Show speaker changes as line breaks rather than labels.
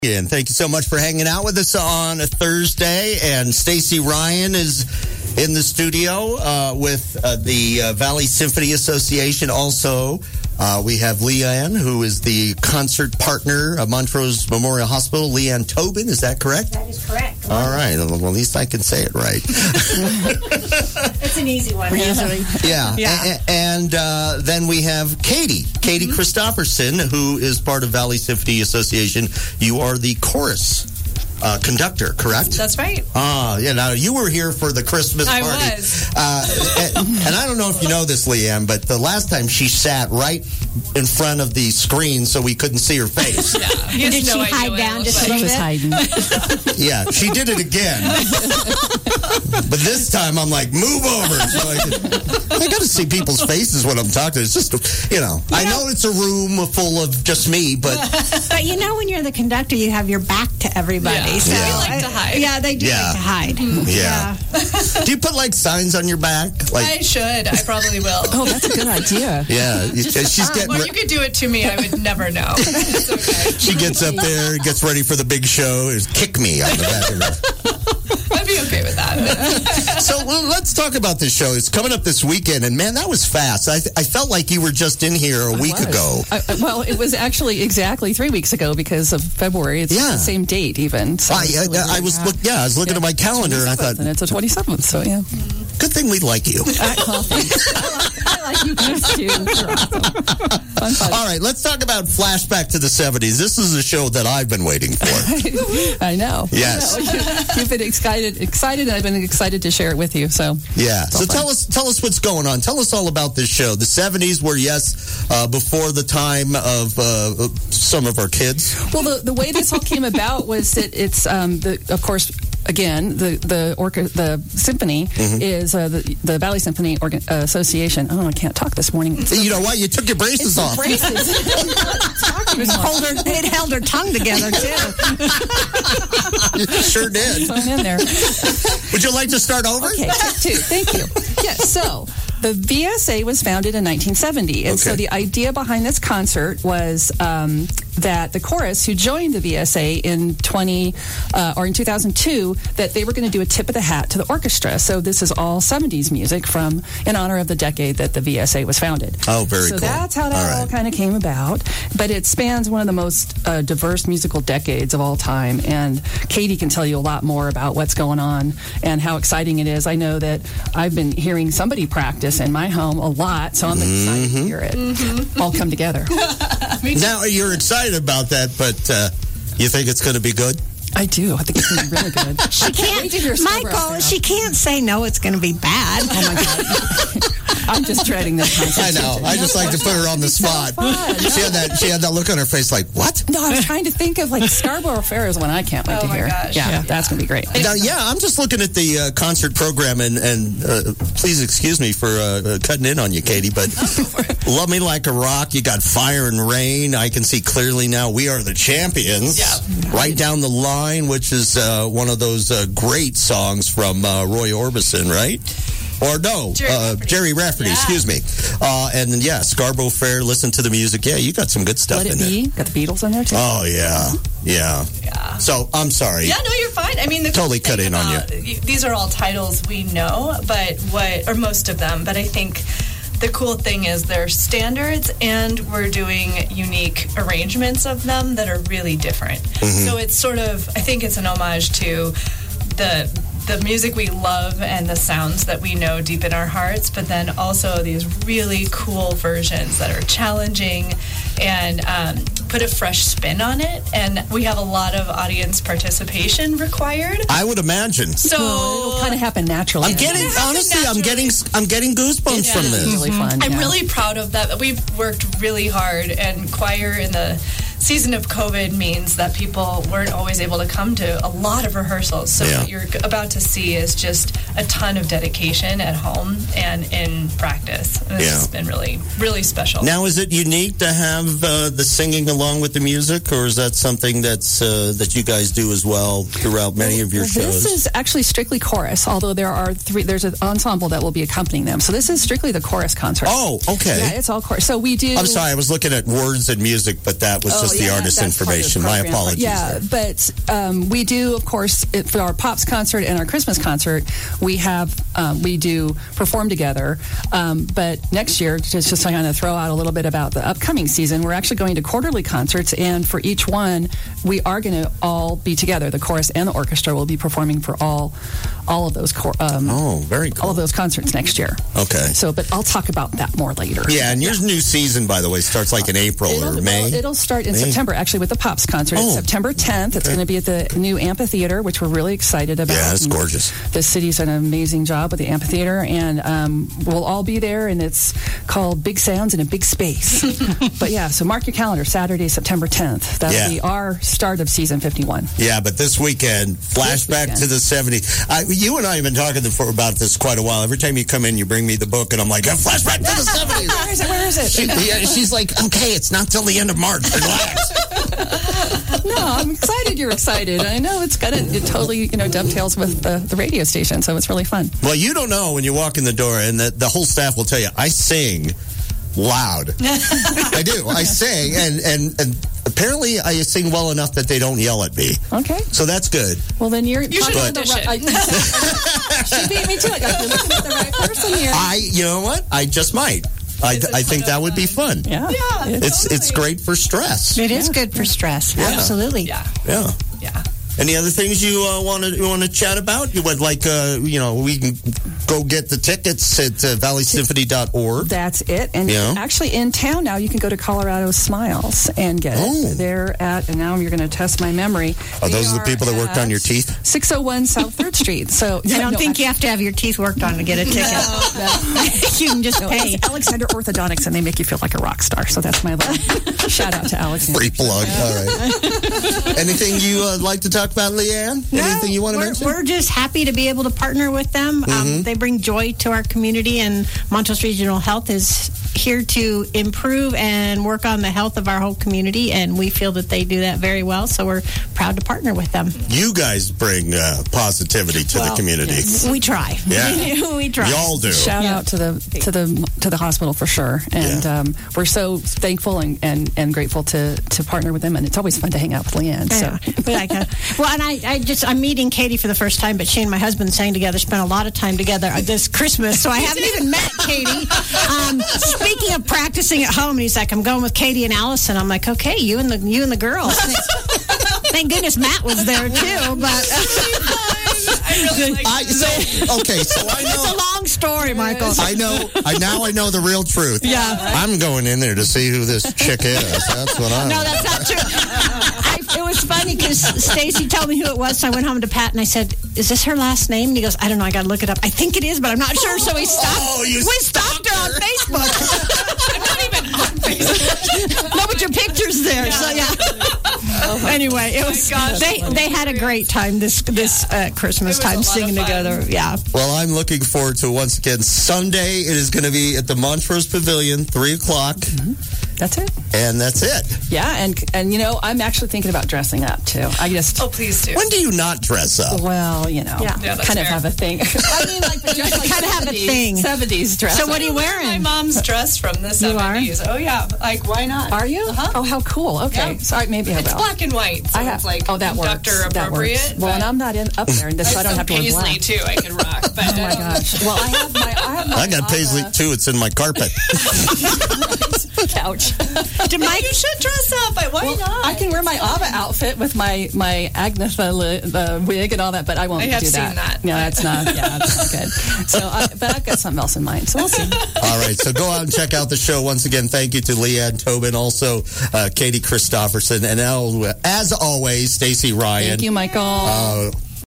And thank you so much for hanging out with us on a Thursday. And Stacy Ryan is in the studio with the Valley Symphony Association. Also, we have Leanne, who is the concert partner of Montrose Memorial Hospital. Leanne Tobin, is that correct?
That is correct.
All right. Well, at least I can say it right.
It's an easy one.
Yeah. And then we have Katie Christopherson, who is part of Valley Symphony Association. You are the chorus conductor, correct?
That's right.
Yeah. Now, you were here for the Christmas party.
I was.
And I don't know if you know this, Leanne, but the last time she sat right in front of the screen so we couldn't see her face.
Yeah.
Did she hide down just a little bit?
Hiding.
Yeah, she did it again. But this time I'm like, move over. So I got to see people's faces when I'm talking. It's just, I know it's a room full of just me, but...
But when you're the conductor, you have your back to everybody.
Yeah.
So
We like to hide.
Yeah, they do like to hide.
Yeah. Do you put signs on your back?
I should. I probably will.
Oh, that's a good idea.
Yeah. She's getting...
Well, you could do it to me. I would never know. It's okay.
She gets up there, gets ready for the big show, kick me on the back of her.
I'd be okay with that.
So let's talk about this show. It's coming up this weekend, and man, that was fast. I felt like you were just in here a week ago.
Well, it was actually exactly 3 weeks ago because of February. It's the same date even. So
I was looking at my calendar, and I thought...
And it's the 27th, so yeah.
Good thing we like you.
I like you guys too. You're awesome. Fun.
All right, let's talk about Flashback to the 70s. This is a show that I've been waiting for.
I know.
Yes.
You've been excited, and I've been excited to share it with you. So
yeah. So tell us what's going on. Tell us all about this show. The 70s were, before the time of some of our kids.
Well, the way this all came about was that it's, of course, again, the symphony is the Valley Symphony Association. Oh, I can't talk this morning.
You know what? You took your braces off.
Braces.
It held her tongue together, too.
You sure did.
So I'm in there.
Would you like to start over?
Okay, take two. Thank you. Yes, so... The VSA was founded in 1970, and so the idea behind this concert was that the chorus who joined the VSA in 2002, that they were going to do a tip of the hat to the orchestra. So this is all 70s music in honor of the decade that the VSA was founded.
Oh, very cool.
So that's how that all kind of came about. But it spans one of the most diverse musical decades of all time, and Katie can tell you a lot more about what's going on and how exciting it is. I know that I've been hearing somebody practice in my home a lot, so I'm excited to hear it all come together.
Now, you're excited about that, but you think it's going to be good?
I do. I think it's going to be really good.
She can't, Michael, she can't say no, it's going to be bad.
Oh, my God. I'm just dreading this concert.
I know. I just like to put her on the spot. She had that look on her face like, what?
No, I was trying to think of Scarborough Fair is one I can't wait to hear.
Gosh.
Yeah, that's going to be great.
Now, I'm just looking at the concert program, and please excuse me for cutting in on you, Katie, but Love Me Like a Rock, you got Fire and Rain. I can see clearly now We Are the Champions. Yeah. Right Down the Line, which is one of those great songs from Roy Orbison, right? Or no, Jerry Rafferty, excuse me. And then, Scarborough Fair, Listen to the Music. Yeah, you got some good stuff in there. Let It Be,
got the Beatles in there, too.
Oh, yeah. So, I'm sorry.
Yeah, no, you're fine. I mean,
totally cut in on you.
These are all titles we know, or most of them, but I think the cool thing is they're standards, and we're doing unique arrangements of them that are really different. So it's sort of, I think it's an homage to the music we love and the sounds that we know deep in our hearts, but then also these really cool versions that are challenging and put a fresh spin on it. And we have a lot of audience participation required.
I would imagine.
So
it'll kind of happen naturally.
I'm getting goosebumps from this.
It's really fun.
I'm really proud of that. We've worked really hard, and choir in the season of COVID means that people weren't always able to come to a lot of rehearsals. So what you're about to see is just a ton of dedication at home and in practice. And this has been really, really special.
Now, is it unique to have the singing along with the music, or is that something that's that you guys do as well throughout many of your shows?
This is actually strictly chorus, although there's an ensemble that will be accompanying them. So this is strictly the chorus concert.
Oh, okay.
Yeah, it's all chorus. So we do...
I'm sorry, I was looking at words and music, but that was just just the artist
that's part of the
information. My
program.
apologies.
Yeah, but we do, of course, for our Pops concert and our Christmas concert, we do perform together. But next year, just to kind of throw out a little bit about the upcoming season, we're actually going to quarterly concerts, and for each one, we are going to all be together. The chorus and the orchestra will be performing for all of those.
Very cool.
All of those concerts next year.
Okay.
So, but I'll talk about that more later.
Yeah, and your new season, by the way, starts like in April or May.
It'll start in September, actually, with the Pops concert. It's September 10th. It's going to be at the new amphitheater, which we're really excited about.
Yeah, it's gorgeous.
The city's done an amazing job with the amphitheater, and we'll all be there, and it's called Big Sounds in a Big Space. But yeah, so mark your calendar, Saturday, September 10th. That'll be our start of season 51.
Yeah, but this weekend, flashback to the 70s. You and I have been talking about this quite a while. Every time you come in, you bring me the book, and I'm like, a flashback to the 70s.
Where is it?
She's like, okay, it's not till the end of March. Relax.
No, I'm excited you're excited. I know it totally dovetails with the radio station, so it's really fun.
Well, you don't know when you walk in the door, and the whole staff will tell you, I sing loud. I do. I sing, and apparently I sing well enough that they don't yell at me.
Okay.
So that's good.
Well, then you
should audition.
She beat me to it. You're looking at the right person here.
You know what? I just might. I think that would be fun.
Yeah.
It's great for stress.
It is good for stress. Yeah. Absolutely.
Yeah. Any other things you want to chat about? You would like, we can go get the tickets at valleysymphony.org.
That's it. And actually in town now, you can go to Colorado Smiles and get it. They're at, and now you're going to test my memory.
Those are the people that worked on your teeth?
601 South 3rd Street. So
I don't think you have to have your teeth worked on to get a ticket. You can just pay.
It's Alexander Orthodontics, and they make you feel like a rock star. So that's my little shout out to Alexander.
Free plug. All right. Anything you like to talk about, Leanne? Anything you want to mention?
We're just happy to be able to partner with them. They bring joy to our community, and Montrose Regional Health is here to improve and work on the health of our whole community, and we feel that they do that very well, so we're proud to partner with them.
You guys bring positivity to the community.
Yes. We try.
Yeah.
We try.
Y'all do.
Shout out to the hospital for sure, and we're so thankful and grateful to partner with them, and it's always fun to hang out with Leanne. So.
I'm meeting Katie for the first time, but she and my husband sang together, spent a lot of time together this Christmas, so I haven't even met Katie. Speaking of practicing at home, he's like, I'm going with Katie and Allison. I'm like, okay, you and the girls. Thank goodness Matt was there too, but
so I know
it's a long story, Michael.
I know the real truth.
Yeah.
I'm going in there to see who this chick is. That's what I'm.
No, that's not true. It was funny because Stacy told me who it was, so I went home to Pat and I said, is this her last name? And he goes, I don't know, I got to look it up. I think it is, but I'm not sure. So we stalked her on Facebook.
I'm not even on Facebook.
No, but your picture's there. Yeah. So yeah. Anyway, it was. They had a great time this Christmas time singing together. Yeah.
Well, I'm looking forward to once again Sunday. It is going to be at the Montrose Pavilion, 3:00.
Mm-hmm. That's it.
And that's it.
Yeah, and I'm actually thinking about dressing up too.
Please do.
When do you not dress up?
Well,
Yeah,
kind of have a thing. I mean,
kind of have a thing.
70s dress.
So what are you wearing?
My mom's dress from the 70s. Oh yeah, why not?
Are you?
Uh-huh.
Oh, how cool. Okay, sorry, maybe I will.
It's black and white, so it's like
that works.
Doctor appropriate.
That works. Well, and I'm not up there in this, so I don't have to wear black.
Paisley too, I can rock. But,
oh my gosh. Well, I
got paisley too. It's in my carpet.
Couch.
You should dress up. Why not?
I can wear my ABBA outfit with my Agnetha wig and all that, but I won't do that.
I have seen that.
No, that's not good. So, but I've got something else in mind, so we'll see.
All right, so go out and check out the show. Once again, thank you to Leanne Tobin, also Katie Christopherson, and as always, Stacy Ryan.
Thank you, Michael.